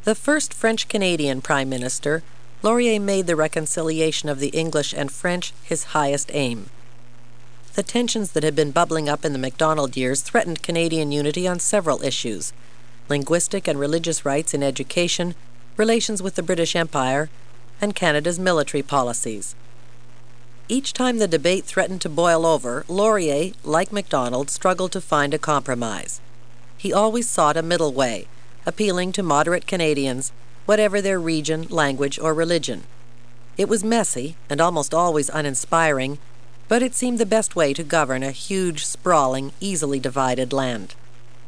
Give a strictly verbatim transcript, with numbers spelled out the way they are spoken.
The first French-Canadian Prime Minister, Laurier made the reconciliation of the English and French his highest aim. The tensions that had been bubbling up in the Macdonald years threatened Canadian unity on several issues: linguistic and religious rights in education, relations with the British Empire, and Canada's military policies. Each time the debate threatened to boil over, Laurier, like Macdonald, struggled to find a compromise. He always sought a middle way, appealing to moderate Canadians, whatever their region, language, or religion. It was messy and almost always uninspiring, but it seemed the best way to govern a huge, sprawling, easily divided land.